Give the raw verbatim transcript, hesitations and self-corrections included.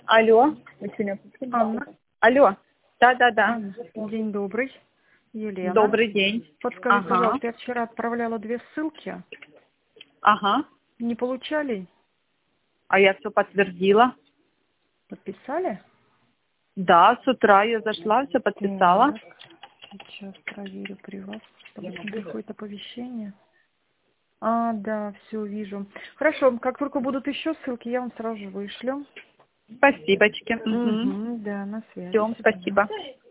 Алло. Вы сегодня пришли? Анна. Алло. Да-да-да. Анна. День добрый. Елена. Добрый день. Подскажите, Ага. пожалуйста, я вчера отправляла две ссылки. Ага. Не получали? А я все подтвердила. Подписали? Да, с утра я зашла, все подписала. Так, сейчас проверю при вас, чтобы не приходит оповещение. А, да, все вижу. Хорошо, как только будут еще ссылки, я вам сразу же вышлю. Спасибочки. Угу. Угу, да, на связи. Все, До свидания. спасибо.